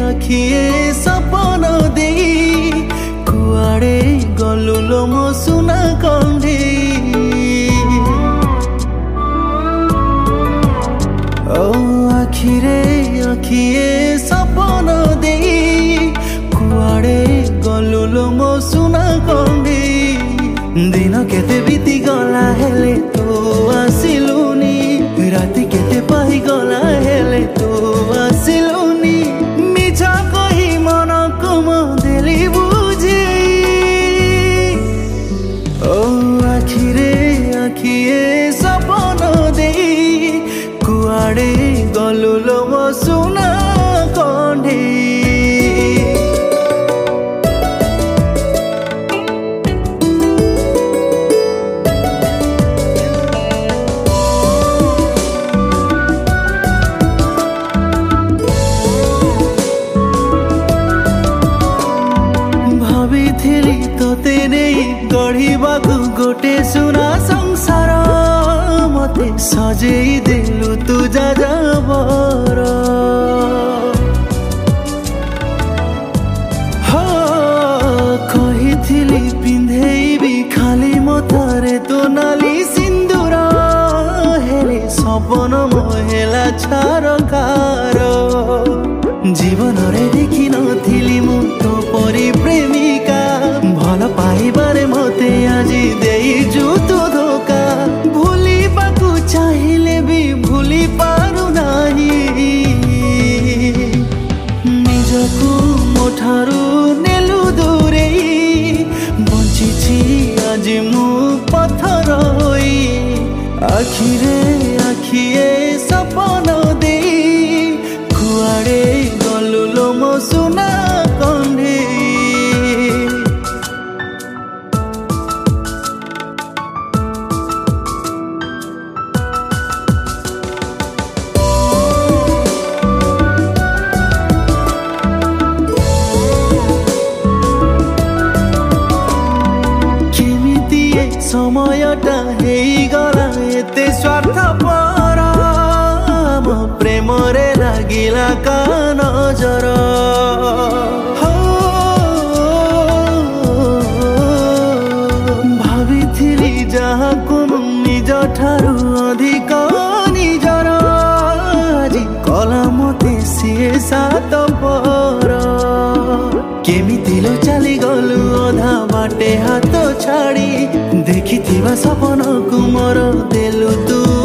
आखिए सपन दे कुआड़े गलु लो मो सुना कंढे ओ आखिरे आखिए सपन दे कुआड़े गलु लो मो सुना कंढे दिन केते बीती गला हेले तो आसिलुनी राति केते पाई गला हेले तो आसिलुनी मिछा कही मन को मो देली बुझे ओ आखिरे आखिए सपन दे कुआड़े गलु लो मो सुना कंढे तोते नहीं गढ़ीबाकू गोटे सुना संसार मते सजेई देलु तू जाजाबर हो कहिथिली पिंधेइबी खाली मथारे तो नाली सिंदूर हेले सपन मोहेला छारकार जीवन रे देखी नथिली मु तो परी प्रेमिका भल पाइबारे मते आजी देइजु तू धोका भूली बाकू चाहिले भी भूली पारु नाही निजकू मोठारू नेलु दूरे बंचिछि आज मु पत्थर होई आखिरे आखिए सपन दे कुआड़े गलु लो मो सुना कंढे समयटा हेगला एते स्वार्थपर मो प्रेम रे लागिला का नजर हो भाविथिली जाहाकू निज ठारू अधिक निजर आजी कला मते सिए सात पर केमिति लो चली गलु अधा बाटे हाथ छाड़ी देखी सपन को मोर देलु तू